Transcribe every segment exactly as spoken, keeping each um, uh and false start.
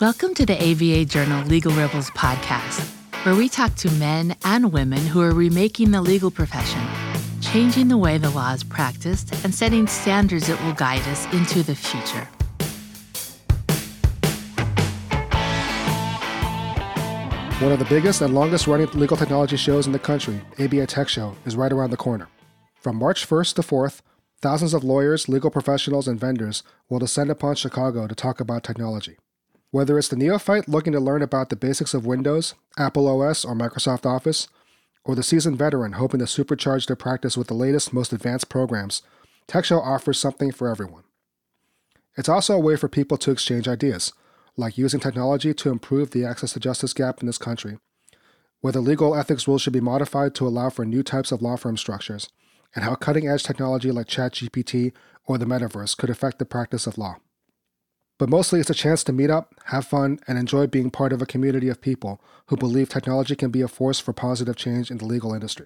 Welcome to the A B A Journal Legal Rebels podcast, where we talk to men and women who are remaking the legal profession, changing the way the law is practiced, and setting standards that will guide us into the future. One of the biggest and longest-running legal technology shows in the country, A B A Tech Show, is right around the corner. From March first to fourth, thousands of lawyers, legal professionals, and vendors will descend upon Chicago to talk about technology. Whether it's the neophyte looking to learn about the basics of Windows, Apple O S, or Microsoft Office, or the seasoned veteran hoping to supercharge their practice with the latest, most advanced programs, Tech Show offers something for everyone. It's also a way for people to exchange ideas, like using technology to improve the access to justice gap in this country, whether legal ethics rules should be modified to allow for new types of law firm structures, and how cutting-edge technology like ChatGPT or the metaverse could affect the practice of law. But mostly it's a chance to meet up, have fun, and enjoy being part of a community of people who believe technology can be a force for positive change in the legal industry.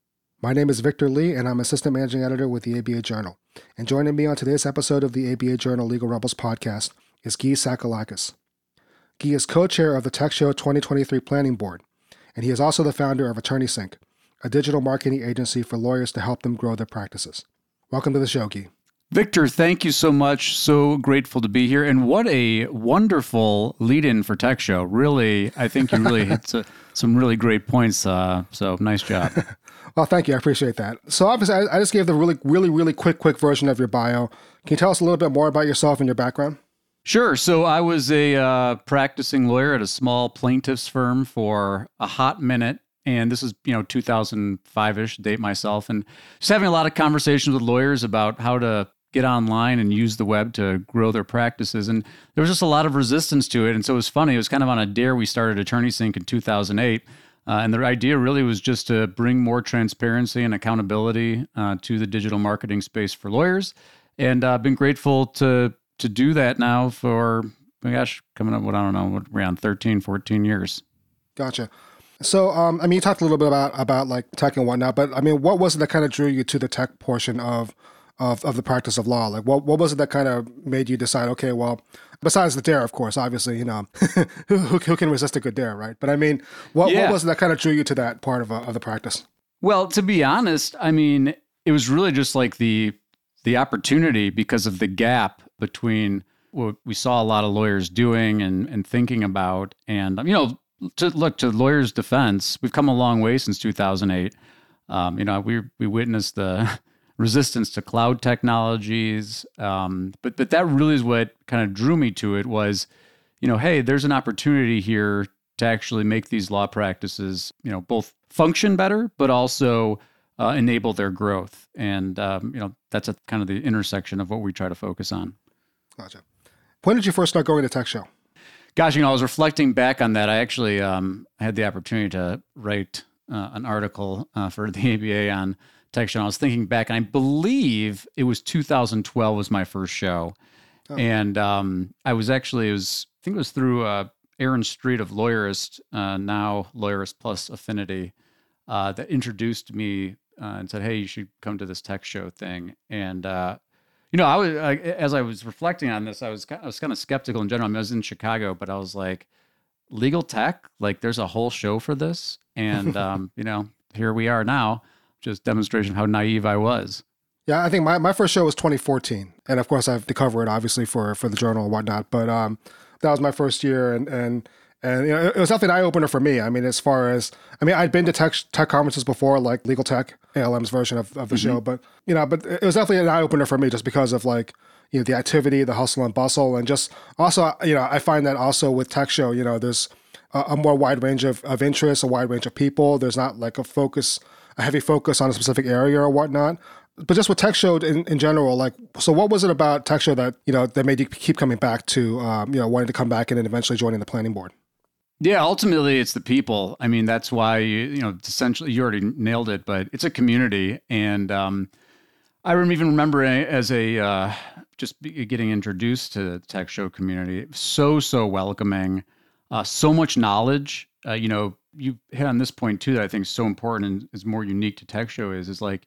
My name is Victor Lee, and I'm Assistant Managing Editor with the A B A Journal. And joining me on today's episode of the A B A Journal Legal Rebels podcast is Guy Sakalakis. Guy is co-chair of the Tech Show twenty twenty-three Planning Board, and he is also the founder of AttorneySync, a digital marketing agency for lawyers to help them grow their practices. Welcome to the show, Guy. Victor, thank you so much. So grateful to be here. And what a wonderful lead-in for Tech Show. Really, I think you really hit uh, some really great points. Uh, so nice job. Well, thank you. I appreciate that. So obviously, I, I just gave the really, really, really quick, quick version of your bio. Can you tell us a little bit more about yourself and your background? Sure. So I was a uh, practicing lawyer at a small plaintiffs firm for a hot minute. And this is, you know, two thousand five-ish, date myself, and just having a lot of conversations with lawyers about how to get online and use the web to grow their practices. And there was just a lot of resistance to it. And so it was funny. It was kind of on a dare. We started AttorneySync in two thousand eight. Uh, and the idea really was just to bring more transparency and accountability uh, to the digital marketing space for lawyers. And I've uh, been grateful to to do that now for, my gosh, coming up, what I don't know, around thirteen, fourteen years. Gotcha. So, um, I mean, you talked a little bit about, about like tech and whatnot, but I mean, what was it that kind of drew you to the tech portion of Of, of the practice of law? Like, what what was it that kind of made you decide, okay, well, besides the dare, of course, obviously, you know, who, who can resist a good dare, right? But I mean, what, yeah. what was it that kind of drew you to that part of, a, of the practice? Well, to be honest, I mean, it was really just like the the opportunity because of the gap between what we saw a lot of lawyers doing and, and thinking about. And, you know, to look, to lawyers' defense, we've come a long way since two thousand eight. Um, you know, we we witnessed the resistance to cloud technologies. Um, but but that really is what kind of drew me to it was, you know, hey, there's an opportunity here to actually make these law practices, you know, both function better, but also uh, enable their growth. And, um, you know, that's a kind of the intersection of what we try to focus on. Gotcha. When did you first start going to Tech Show? Gosh, you know, I was reflecting back on that. I actually um, had the opportunity to write uh, an article uh, for the A B A on Tech Show. I was thinking back, and I believe it was two thousand twelve was my first show. Oh. And um, I was actually, it was, I think it was through uh, Aaron Street of Lawyerist, uh, now Lawyerist Plus Affinity, uh, that introduced me uh, and said, hey, you should come to this Tech Show thing. And, uh, you know, I was, I, as I was reflecting on this, I was, I was kind of skeptical in general. I mean, I was in Chicago, but I was like, legal tech? Like, there's a whole show for this? And, um, you know, here we are now. Just demonstration of how naive I was. Yeah, I think my, my first show was twenty fourteen. And of course, I have to cover it, obviously, for, for the journal and whatnot. But um, that was my first year. And, and, and you know, it was definitely an eye-opener for me. I mean, as far as, I mean, I'd been to tech tech conferences before, like Legal Tech, A L M's version of, of the mm-hmm. show. But, you know, but it was definitely an eye-opener for me just because of, like, you know, the activity, the hustle and bustle. And just also, you know, I find that also with Tech Show, you know, there's a, a more wide range of, of interests, a wide range of people. There's not like a focus a heavy focus on a specific area or whatnot. But just with Tech Show in, in general, like, so what was it about Tech Show that, you know, that made you keep coming back to, um, you know, wanting to come back and then eventually joining the planning board? Yeah, ultimately it's the people. I mean, that's why, you, you know, essentially you already nailed it, but it's a community. And um, I even remember as a, uh, just getting introduced to the Tech Show community, so, so welcoming, uh, so much knowledge, uh, you know, you hit on this point too that I think is so important and is more unique to Tech Show is, is like,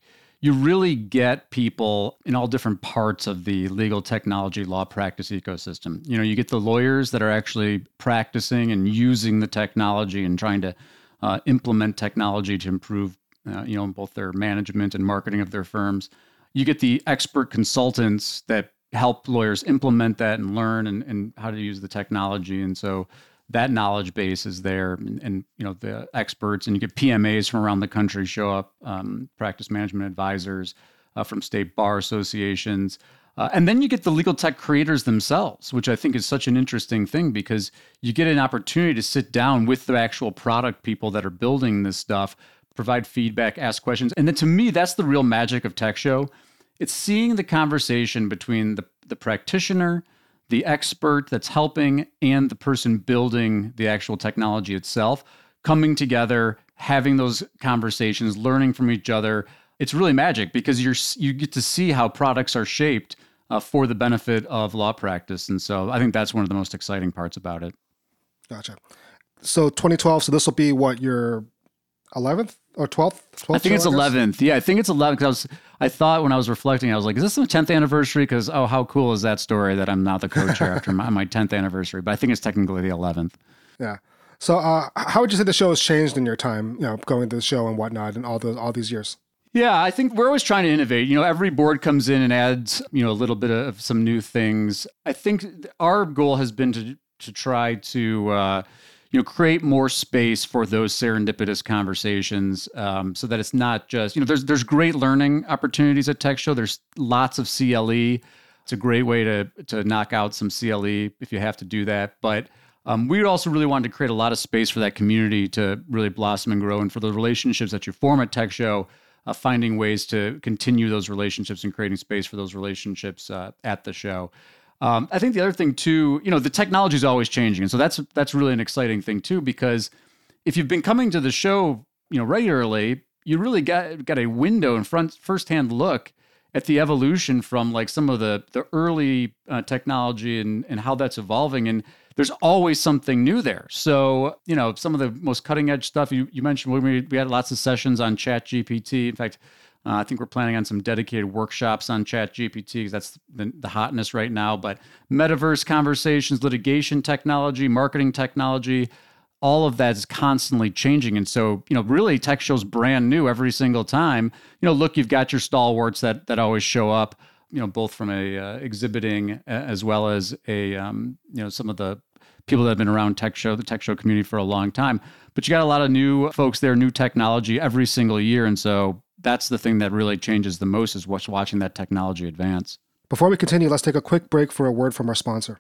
you really get people in all different parts of the legal technology law practice ecosystem. You know, you get the lawyers that are actually practicing and using the technology and trying to uh, implement technology to improve, uh, you know, both their management and marketing of their firms. You get the expert consultants that help lawyers implement that and learn and, and how to use the technology. And so that knowledge base is there, and, and you know the experts, and you get P M As from around the country show up, um, practice management advisors uh, from state bar associations, uh, and then you get the legal tech creators themselves, which I think is such an interesting thing because you get an opportunity to sit down with the actual product people that are building this stuff, provide feedback, ask questions, and then to me that's the real magic of Tech Show. It's seeing the conversation between the the practitioner, the expert that's helping, and the person building the actual technology itself, coming together, having those conversations, learning from each other. It's really magic because you're you get to see how products are shaped uh, for the benefit of law practice. And so I think that's one of the most exciting parts about it. Gotcha. So twenty twelve, so this will be what, your eleventh or twelfth? twelfth I think show, it's I guess? eleventh. Yeah, I think it's eleventh because I was, I thought when I was reflecting, I was like, is this the tenth anniversary? Because, oh, how cool is that story that I'm now the co-chair after my, my tenth anniversary? But I think it's technically the eleventh. Yeah. So uh, how would you say the show has changed in your time, you know, going to the show and whatnot and all those all these years? Yeah, I think we're always trying to innovate. You know, every board comes in and adds, you know, a little bit of some new things. I think our goal has been to to try to, uh, you know, create more space for those serendipitous conversations, um, so that it's not just, you know, there's there's great learning opportunities at Tech Show. There's lots of C L E. It's a great way to to knock out some C L E if you have to do that. But um, we also really wanted to create a lot of space for that community to really blossom and grow, and for the relationships that you form at Tech Show, uh, finding ways to continue those relationships and creating space for those relationships uh, at the show. Um, I think the other thing too, you know, the technology is always changing. And so that's that's really an exciting thing too, because if you've been coming to the show, you know, regularly, you really got got a window in front, firsthand look at the evolution from like some of the the early uh, technology and, and how that's evolving. And there's always something new there. So, you know, some of the most cutting edge stuff you, you mentioned, we, we had lots of sessions on ChatGPT. In fact, Uh, I think we're planning on some dedicated workshops on ChatGPT because that's the, the hotness right now. But metaverse conversations, litigation technology, marketing technology, all of that is constantly changing. And so, you know, really Tech Show's brand new every single time. You know, look, you've got your stalwarts that that always show up, you know, both from a uh, exhibiting as well as a, um, you know, some of the people that have been around Tech Show, the Tech Show community for a long time. But you got a lot of new folks there, new technology every single year. And so that's the thing that really changes the most, is what's watching that technology advance. Before we continue, let's take a quick break for a word from our sponsor.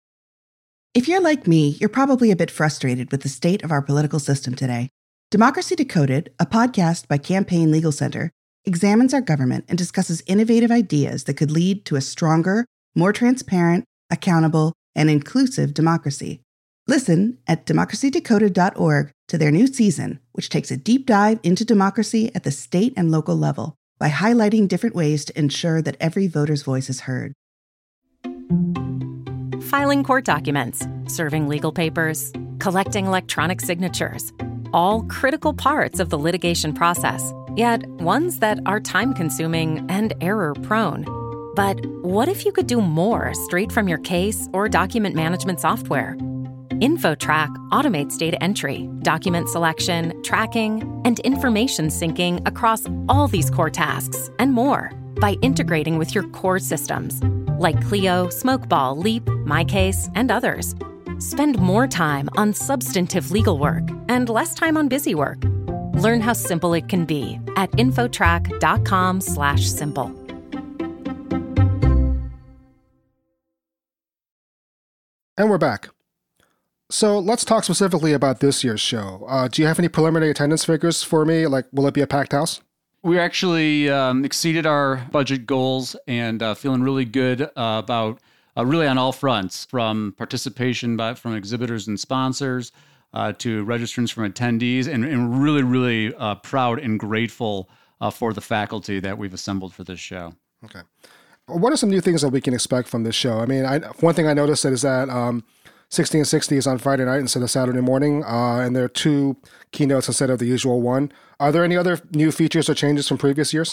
If you're like me, you're probably a bit frustrated with the state of our political system today. Democracy Decoded, a podcast by Campaign Legal Center, examines our government and discusses innovative ideas that could lead to a stronger, more transparent, accountable, and inclusive democracy. Listen at democracy decoded dot org to their new season, which takes a deep dive into democracy at the state and local level by highlighting different ways to ensure that every voter's voice is heard. Filing court documents, serving legal papers, collecting electronic signatures, all critical parts of the litigation process, yet ones that are time-consuming and error-prone. But what if you could do more straight from your case or document management software? InfoTrack automates data entry, document selection, tracking, and information syncing across all these core tasks and more by integrating with your core systems like Clio, Smokeball, Leap, MyCase, and others. Spend more time on substantive legal work and less time on busy work. Learn how simple it can be at infotrack.com slash simple. And we're back. So let's talk specifically about this year's show. Uh, do you have any preliminary attendance figures for me? Like, will it be a packed house? We actually um, exceeded our budget goals and uh, feeling really good uh, about uh, really on all fronts, from participation by from exhibitors and sponsors uh, to registrants from attendees, and, and really, really uh, proud and grateful uh, for the faculty that we've assembled for this show. Okay. What are some new things that we can expect from this show? I mean, I, one thing I noticed is that um, sixty and sixty is on Friday night instead of Saturday morning, uh, and there are two keynotes instead of the usual one. Are there any other new features or changes from previous years?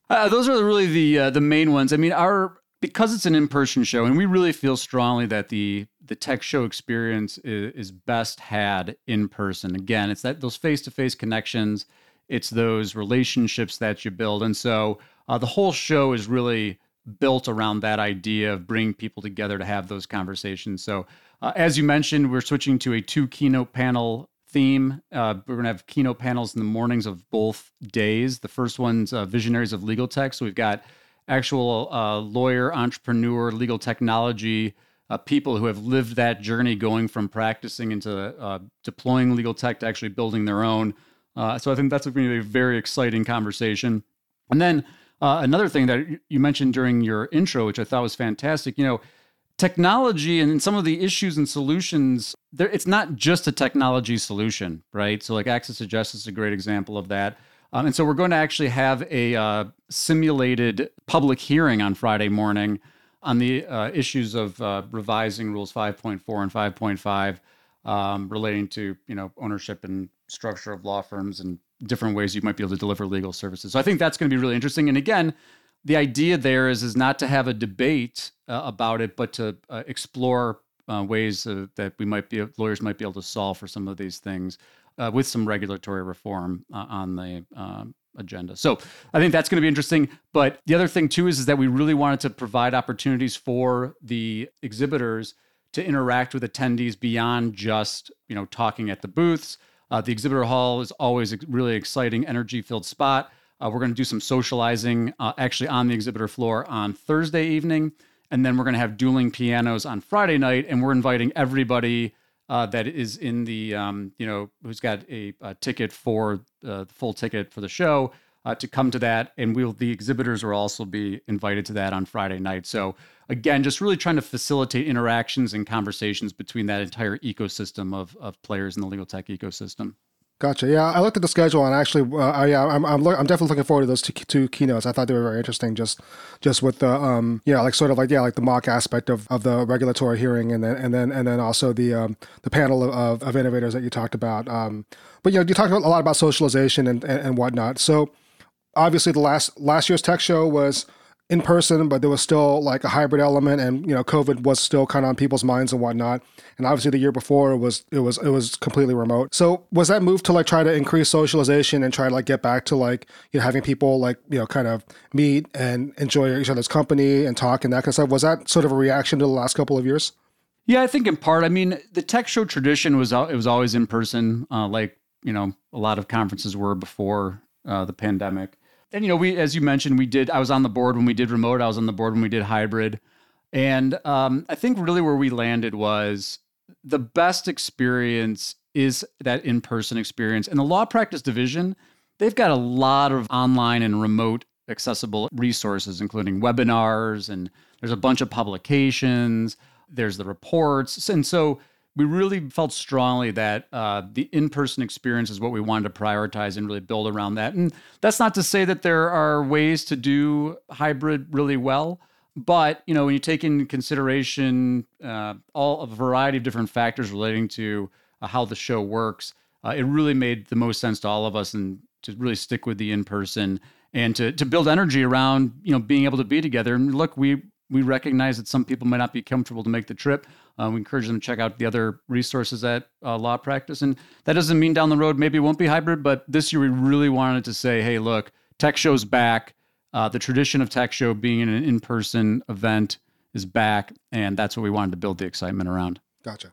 Uh, those are really the uh, the main ones. I mean, our because it's an in-person show, and we really feel strongly that the the tech show experience is, is best had in person. Again, it's that those face-to-face connections, it's those relationships that you build, and so uh, the whole show is really built around that idea of bringing people together to have those conversations. So, uh, as you mentioned, we're switching to a two keynote panel theme. Uh, we're going to have keynote panels in the mornings of both days. The first one's uh, Visionaries of Legal Tech. So we've got actual uh, lawyer, entrepreneur, legal technology uh, people who have lived that journey going from practicing into uh, deploying legal tech to actually building their own. Uh, so I think that's going to be a very exciting conversation. And then uh, another thing that you mentioned during your intro, which I thought was fantastic, you know, technology and some of the issues and solutions, there, it's not just a technology solution, right? So like Access to Justice is a great example of that. Um, and so we're going to actually have a uh, simulated public hearing on Friday morning on the uh, issues of uh, revising Rules five point four and five point five um, relating to, you know, ownership and structure of law firms and different ways you might be able to deliver legal services. So I think that's going to be really interesting. And again, the idea there is, is not to have a debate uh, about it, but to uh, explore uh, ways uh, that we might be, lawyers might be able to solve for some of these things uh, with some regulatory reform uh, on the uh, agenda. So I think that's going to be interesting. But the other thing too is, is that we really wanted to provide opportunities for the exhibitors to interact with attendees beyond just, you know, talking at the booths. Uh, the exhibitor hall is always a really exciting, energy-filled spot. Uh, we're going to do some socializing uh, actually on the exhibitor floor on Thursday evening. And then we're going to have dueling pianos on Friday night. And we're inviting everybody uh, that is in the, um, you know, who's got a, a ticket for uh, the full ticket for the show uh, to come to that. And we'll, the exhibitors will also be invited to that on Friday night. So again, just really trying to facilitate interactions and conversations between that entire ecosystem of, of players in the legal tech ecosystem. Gotcha. Yeah, I looked at the schedule and actually, uh, I, yeah, I'm I'm, lo- I'm definitely looking forward to those two, two keynotes. I thought they were very interesting. Just just with the um yeah, like sort of like yeah, like the mock aspect of, of the regulatory hearing, and then and then and then also the um the panel of, of innovators that you talked about. Um, but you know, you talked a lot about socialization and, and and whatnot. So obviously, the last last year's tech show was in person, but there was still like a hybrid element, and you know, COVID was still kind of on people's minds and whatnot. And obviously, the year before it was it was it was completely remote. So was that move to like try to increase socialization and try to like get back to like, you know, having people like, you know, kind of meet and enjoy each other's company and talk and that kind of stuff? Was that sort of a reaction to the last couple of years? Yeah, I think in part. I mean, the tech show tradition was it was always in person, uh, like you know, a lot of conferences were before uh, the pandemic. And, you know, we, as you mentioned, we did, I was on the board when we did remote. I was on the board when we did hybrid. And um, I think really where we landed was the best experience is that in-person experience. And the law practice division, they've got a lot of online and remote accessible resources, including webinars, and there's a bunch of publications, there's the reports. And so we really felt strongly that uh, the in-person experience is what we wanted to prioritize and really build around that. And that's not to say that there are ways to do hybrid really well, but you know, when you take into consideration uh, all a variety of different factors relating to uh, how the show works, uh, it really made the most sense to all of us, and to really stick with the in-person and to to build energy around, you know, being able to be together. And look, we we recognize that some people might not be comfortable to make the trip. Uh, we encourage them to check out the other resources at uh, Law Practice. And that doesn't mean down the road maybe it won't be hybrid, but this year we really wanted to say, hey, look, Tech Show's back. Uh, the tradition of Tech Show being an in-person event is back, and that's what we wanted to build the excitement around. Gotcha.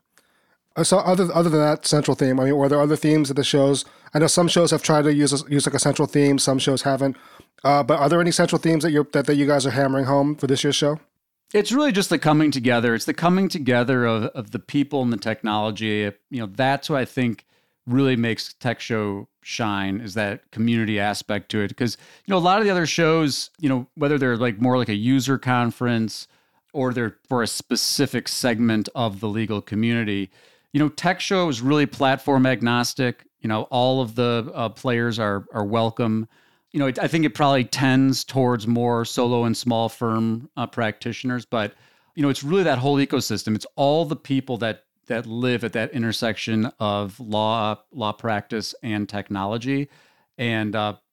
So other other than that central theme, I mean, were there other themes of the shows? I know some shows have tried to use a, use like a central theme, some shows haven't. Uh, but are there any central themes that you that, that you guys are hammering home for this year's show? It's really just the coming together. It's the coming together of, of the people and the technology. You know, that's what I think really makes Tech Show shine, is that community aspect to it. Because, you know, a lot of the other shows, you know, whether they're like more like a user conference or they're for a specific segment of the legal community, you know, Tech Show is really platform agnostic. You know, all of the uh, players are are welcome. You know, it, I think it probably tends towards more solo and small firm uh, practitioners, but you know, it's really that whole ecosystem. It's all the people that that live at that intersection of law, law practice, and technology. And uh,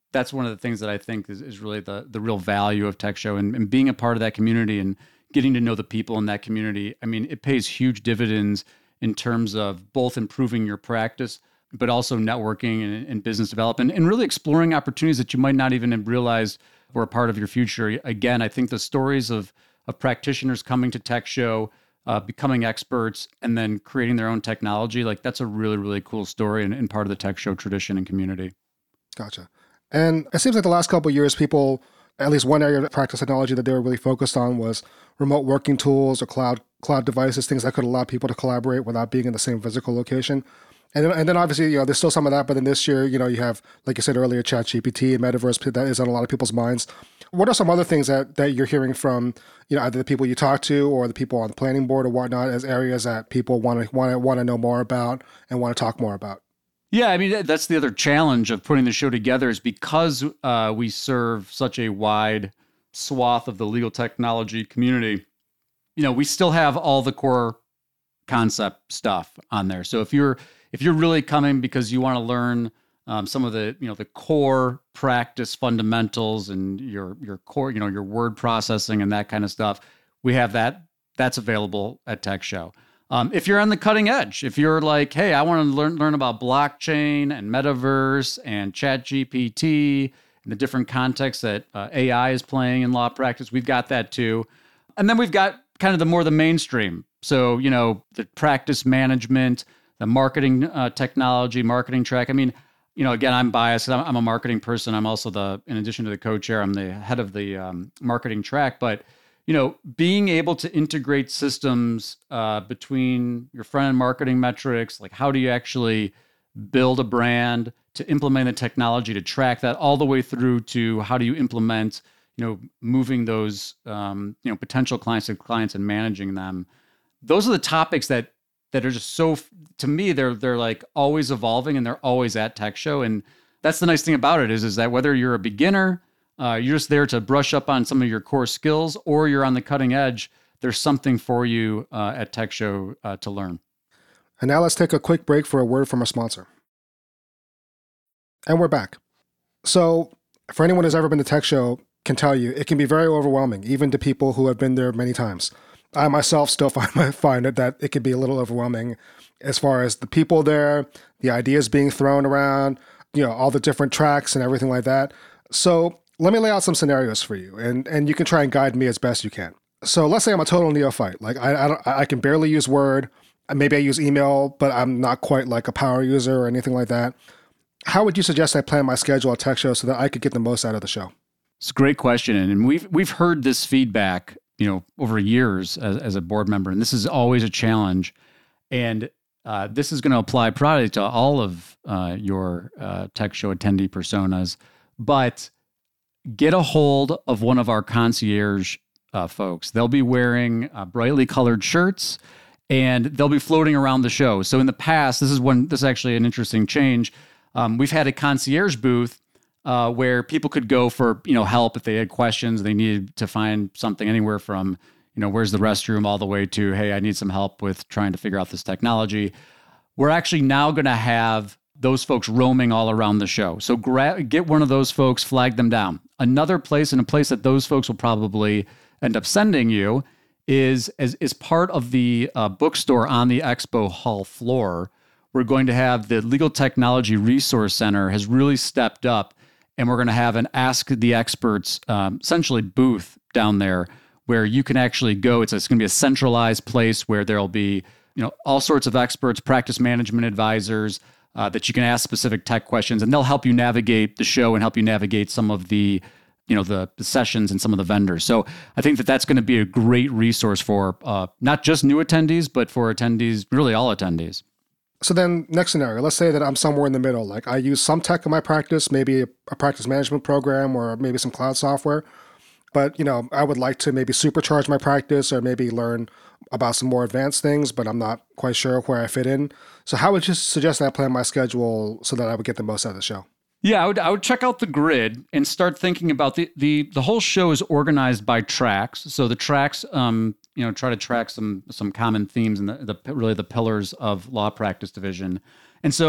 that's one of the things that I think is, is really the the real value of Tech Show, and, and being a part of that community and getting to know the people in that community. I mean, it pays huge dividends in terms of both improving your practice, but also networking and, and business development, and really exploring opportunities that you might not even have realized were a part of your future. Again, I think the stories of of practitioners coming to Tech Show, uh, becoming experts, and then creating their own technology, like that's a really, really cool story and, and part of the Tech Show tradition and community. Gotcha. And it seems like the last couple of years, people, at least one area of practice technology that they were really focused on was remote working tools or cloud cloud devices, things that could allow people to collaborate without being in the same physical location. And then, and then obviously, you know, there's still some of that, but then this year, you know, you have, like you said earlier, ChatGPT and Metaverse, that is on a lot of people's minds. What are some other things that, that you're hearing from, you know, either the people you talk to or the people on the planning board or whatnot as areas that people want to want to want to know more about and want to talk more about? Yeah, I mean, that's the other challenge of putting the show together is because uh, we serve such a wide swath of the legal technology community, you know, we still have all the core concept stuff on there. So if you're if you're really coming because you want to learn um, some of the, you know, the core practice fundamentals and your your core, you know, your word processing and that kind of stuff, we have that. That's available at Tech Show. Um, if you're on the cutting edge, if you're like, hey, I want to learn learn about blockchain and metaverse and ChatGPT and the different contexts that uh, A I is playing in law practice, we've got that too. And then we've got kind of the more the mainstream. So, you know, the practice management, the marketing uh, technology, marketing track. I mean, you know, again, I'm biased. I'm, I'm a marketing person. I'm also the, in addition to the co-chair, I'm the head of the um, marketing track. But you know, being able to integrate systems uh, between your front-end marketing metrics, like how do you actually build a brand, to implement the technology to track that, all the way through to how do you implement, you know, moving those, um, you know, potential clients to clients and managing them. Those are the topics that that are just so, to me, they're they're like always evolving and they're always at Tech Show. And that's the nice thing about it is, is that whether you're a beginner, Uh, you're just there to brush up on some of your core skills, or you're on the cutting edge, there's something for you uh, at Tech Show uh, to learn. And now let's take a quick break for a word from our sponsor. And we're back. So for anyone who's ever been to Tech Show can tell you, it can be very overwhelming, even to people who have been there many times. I myself still find, find it that it can be a little overwhelming as far as the people there, the ideas being thrown around, you know, all the different tracks and everything like that. So let me lay out some scenarios for you, and, and you can try and guide me as best you can. So let's say I'm a total neophyte. Like I I, don't, I can barely use Word. Maybe I use email, but I'm not quite like a power user or anything like that. How would you suggest I plan my schedule at Tech Show so that I could get the most out of the show? It's a great question, and we've we've heard this feedback, you know, over years as, as a board member, and this is always a challenge. And uh, this is going to apply probably to all of uh, your uh, Tech Show attendee personas, but get a hold of one of our concierge uh, folks. They'll be wearing uh, brightly colored shirts, and they'll be floating around the show. So in the past, this is when this is actually an interesting change. Um, we've had a concierge booth uh, where people could go for, you know, help if they had questions. They needed to find something anywhere from, you know, where's the restroom, all the way to, hey, I need some help with trying to figure out this technology. We're actually now going to have those folks roaming all around the show. So gra- get one of those folks, flag them down. Another place, and a place that those folks will probably end up sending you, is as, as part of the uh, bookstore on the expo hall floor. We're going to have the Legal Technology Resource Center has really stepped up, and we're going to have an Ask the Experts, um, essentially booth down there where you can actually go. It's, it's going to be a centralized place where there'll be, you know, all sorts of experts, practice management advisors, Uh, that you can ask specific tech questions, and they'll help you navigate the show and help you navigate some of the, you know, the, the sessions and some of the vendors. So I think that that's going to be a great resource for uh, not just new attendees, but for attendees, really all attendees. So then next scenario, let's say that I'm somewhere in the middle. Like I use some tech in my practice, maybe a, a practice management program or maybe some cloud software. But, you know, I would like to maybe supercharge my practice or maybe learn about some more advanced things, but I'm not quite sure where I fit in. So how would you suggest that I plan my schedule so that I would get the most out of the show? Yeah, I would I would check out the grid and start thinking about the the the whole show is organized by tracks. So the tracks, um, you know, try to track some some common themes and the, the really the pillars of law practice division. And so,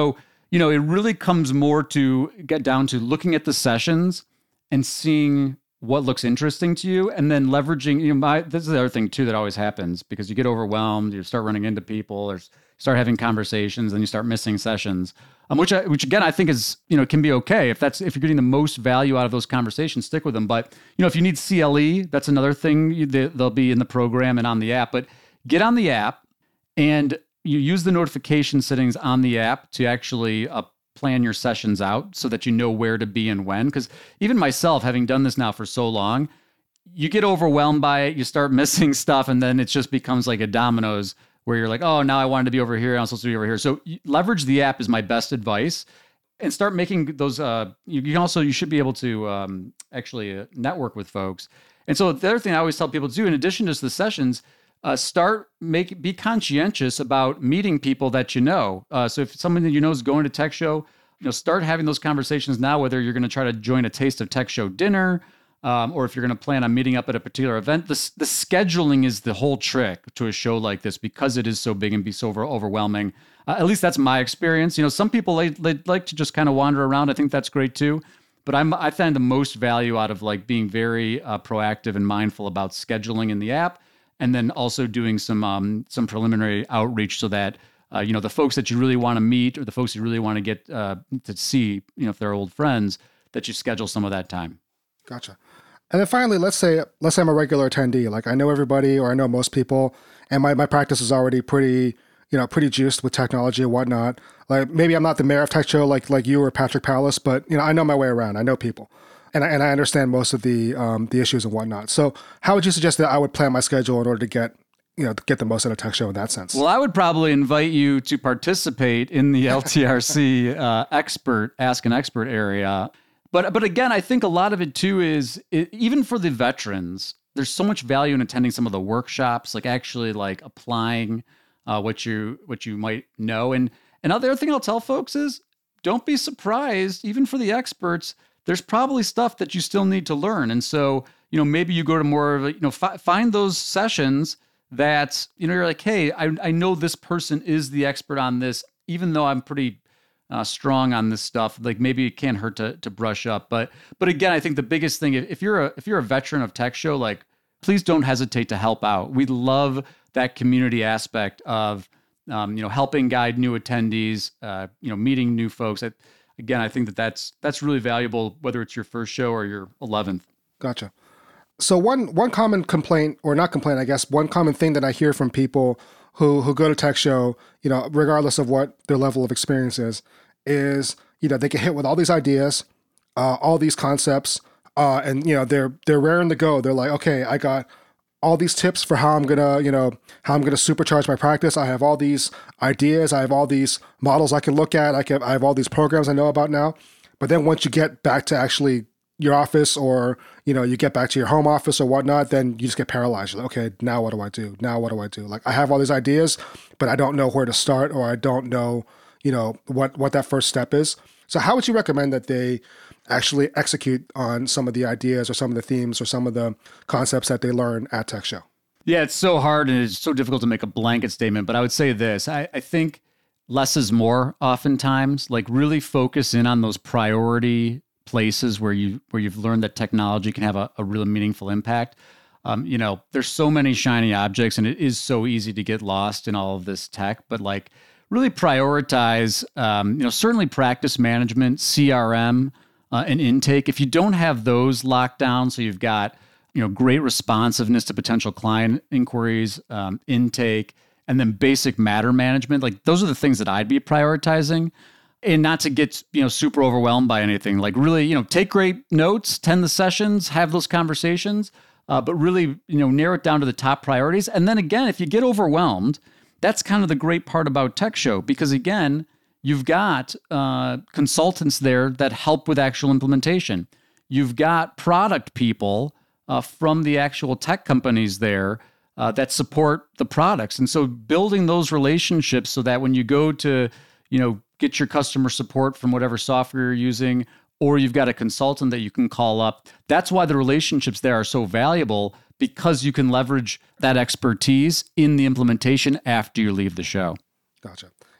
you know, it really comes more to get down to looking at the sessions and seeing what looks interesting to you, and then leveraging, you know, my, this is the other thing too that always happens, because you get overwhelmed, you start running into people, or start having conversations, and you start missing sessions, um, which, I, which again, I think is, you know, can be okay. If that's, if you're getting the most value out of those conversations, stick with them. But, you know, if you need C L E, that's another thing, you, they, they'll be in the program and on the app, but get on the app and you use the notification settings on the app to actually uh, plan your sessions out so that you know where to be and when. Because even myself, having done this now for so long, you get overwhelmed by it, you start missing stuff, and then it just becomes like a dominoes where you're like, oh, now I wanted to be over here, I'm supposed to be over here. So leverage the app is my best advice, and start making those, uh, you can also, you should be able to um, actually uh, network with folks. And so the other thing I always tell people to do, in addition to the sessions, Uh, start make be conscientious about meeting people that you know. Uh, so if someone that you know is going to Tech Show, you know, start having those conversations now. Whether you're going to try to join a Taste of Tech Show dinner, um, or if you're going to plan on meeting up at a particular event, the the scheduling is the whole trick to a show like this, because it is so big and be so over, overwhelming. Uh, at least that's my experience. You know, some people they they like to just kind of wander around. I think that's great too. But I'm I find the most value out of like being very uh, proactive and mindful about scheduling in the app. And then also doing some um, some preliminary outreach so that, uh, you know, the folks that you really want to meet, or the folks you really want to get uh, to see, you know, if they're old friends, that you schedule some of that time. Gotcha. And then finally, let's say let's say I'm a regular attendee. Like I know everybody, or I know most people, and my, my practice is already pretty, you know, pretty juiced with technology and whatnot. Like maybe I'm not the mayor of Tech Show like like you or Patrick Palace, but you know, I know my way around. I know people. And I, and I understand most of the um, the issues and whatnot. So how would you suggest that I would plan my schedule in order to get, you know, to get the most out of Tech Show in that sense? Well, I would probably invite you to participate in the L T R C uh, expert, Ask an Expert area. But but again, I think a lot of it too is, it, even for the veterans, there's so much value in attending some of the workshops, like actually like applying uh, what you what you might know. And another thing I'll tell folks is, don't be surprised, even for the experts, there's probably stuff that you still need to learn. And so, you know, maybe you go to more of a, you know, fi- find those sessions that, you know, you're like, hey, I, I know this person is the expert on this, even though I'm pretty uh, strong on this stuff. Like maybe it can't hurt to to brush up. But but again, I think the biggest thing, if you're a if you're a veteran of Tech Show, like, please don't hesitate to help out. We love that community aspect of, um, you know, helping guide new attendees, uh, you know, meeting new folks. At, Again, I think that that's that's really valuable, whether it's your first show or your eleventh. Gotcha. So one one common complaint, or not complaint, I guess, one common thing that I hear from people who who go to Tech Show, you know, regardless of what their level of experience is, is, you know, they get hit with all these ideas, uh, all these concepts, uh, and you know, they're they're raring to go. They're like, okay, I got all these tips for how I'm gonna, you know, how I'm gonna supercharge my practice. I have all these ideas. I have all these models I can look at. I can, I have all these programs I know about now. But then once you get back to actually your office, or you know, you get back to your home office or whatnot, then you just get paralyzed. You're like, okay, now what do I do? Now what do I do? Like I have all these ideas, but I don't know where to start, or I don't know, you know, what what that first step is. So how would you recommend that they actually execute on some of the ideas or some of the themes or some of the concepts that they learn at Tech Show? Yeah, it's so hard and it's so difficult to make a blanket statement, but I would say this. I, I think less is more oftentimes. Like really focus in on those priority places where you where you've learned that technology can have a, a really meaningful impact. Um, you know, there's so many shiny objects, and it is so easy to get lost in all of this tech, but like really prioritize, um, you know, certainly practice management, C R M, Uh, and intake. If you don't have those locked down, so you've got, you know, great responsiveness to potential client inquiries, um, intake, and then basic matter management, like those are the things that I'd be prioritizing, and not to get, you know, super overwhelmed by anything. Like really, you know, take great notes, attend the sessions, have those conversations, uh, but really, you know, narrow it down to the top priorities. And then again, if you get overwhelmed, that's kind of the great part about Tech Show, because again, you've got uh, consultants there that help with actual implementation. You've got product people uh, from the actual tech companies there uh, that support the products. And so building those relationships so that when you go to, you know, get your customer support from whatever software you're using, or you've got a consultant that you can call up, that's why the relationships there are so valuable, because you can leverage that expertise in the implementation after you leave the show. Gotcha.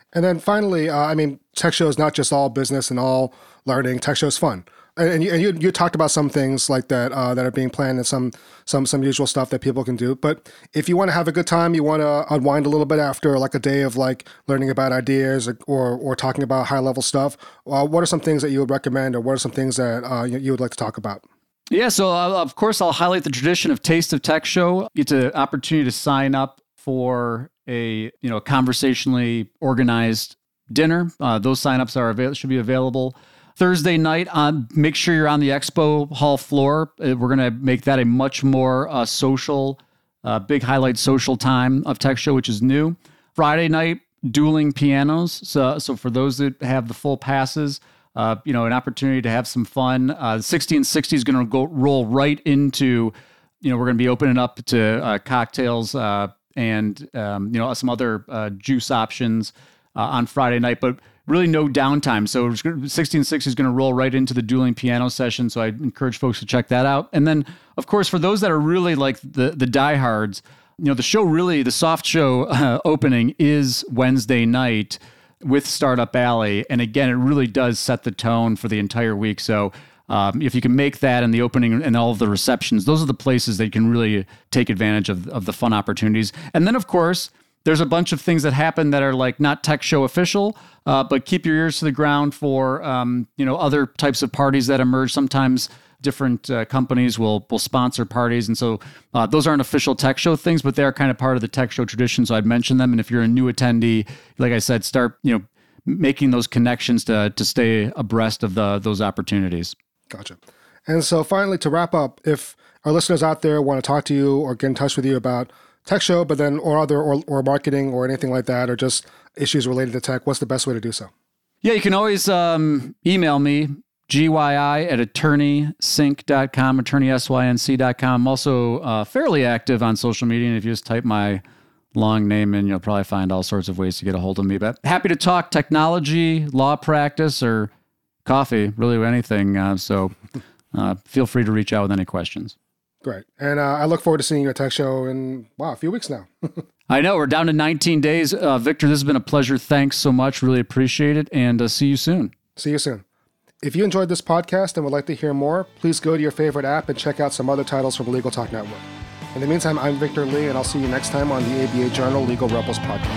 And then finally, uh, I mean, Tech Show is not just all business and all learning. Tech Show is fun. And you, and you you talked about some things like that uh, that are being planned and some some some usual stuff that people can do. But if you want to have a good time, you want to unwind a little bit after like a day of like learning about ideas or or, or talking about high level stuff. Uh, what are some things that you would recommend, or what are some things that uh, you, you would like to talk about? Yeah, so uh, of course I'll highlight the tradition of Taste of Tech Show. It's an opportunity to sign up for a you know a conversationally organized dinner. Uh, those signups are avail- should be available Thursday night. On make sure you're on the expo hall floor. Uh, we're going to make that a much more uh, social, uh, big highlight social time of Tech Show, which is new. Friday night, dueling pianos. So, so for those that have the full passes, uh, you know, an opportunity to have some fun. Uh, sixteen sixty is going to go roll right into, you know, we're going to be opening up to uh, cocktails uh, and um, you know some other uh, juice options uh, on Friday night, but really no downtime. So sixteen sixty is going to roll right into the dueling piano session. So I encourage folks to check that out. And then, of course, for those that are really like the the diehards, you know, the show really, the soft show uh, opening is Wednesday night with Startup Alley. And again, it really does set the tone for the entire week. So um, if you can make that and the opening and all of the receptions, those are the places that you can really take advantage of, of the fun opportunities. And then, of course, there's a bunch of things that happen that are like not Tech Show official, uh, but keep your ears to the ground for um, you know other types of parties that emerge. Sometimes different uh, companies will will sponsor parties, and so uh, those aren't official Tech Show things, but they're kind of part of the Tech Show tradition. So I'd mention them, and if you're a new attendee, like I said, start you know making those connections to to stay abreast of the those opportunities. Gotcha. And so finally, to wrap up, if our listeners out there want to talk to you or get in touch with you about Tech Show, but then or other or, or marketing or anything like that, or just issues related to tech, what's the best way to do so? Yeah, you can always um, email me, G Y I at attorney sync dot com, attorney S Y N C dot com. I'm also uh, fairly active on social media, and if you just type my long name in, you'll probably find all sorts of ways to get a hold of me. But happy to talk technology, law practice, or coffee, really anything. Uh, so uh, feel free to reach out with any questions. Great. And uh, I look forward to seeing you at Tech Show in, wow, a few weeks now. I know. We're down to nineteen days. Uh, Victor, this has been a pleasure. Thanks so much. Really appreciate it. And uh, see you soon. See you soon. If you enjoyed this podcast and would like to hear more, please go to your favorite app and check out some other titles from the Legal Talk Network. In the meantime, I'm Victor Lee, and I'll see you next time on the A B A Journal Legal Rebels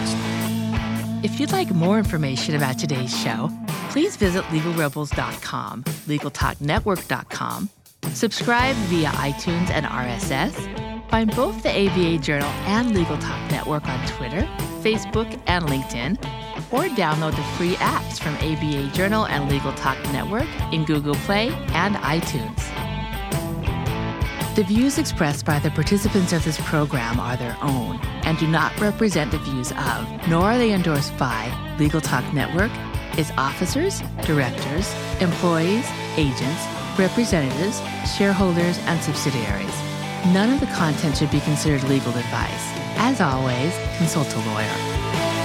podcast. If you'd like more information about today's show, please visit legal rebels dot com, legal talk network dot com, subscribe via iTunes and R S S, find both the A B A Journal and Legal Talk Network on Twitter, Facebook, and LinkedIn, or download the free apps from A B A Journal and Legal Talk Network in Google Play and iTunes. The views expressed by the participants of this program are their own and do not represent the views of, nor are they endorsed by, Legal Talk Network, its officers, directors, employees, agents, representatives, shareholders, and subsidiaries. None of the content should be considered legal advice. As always, consult a lawyer.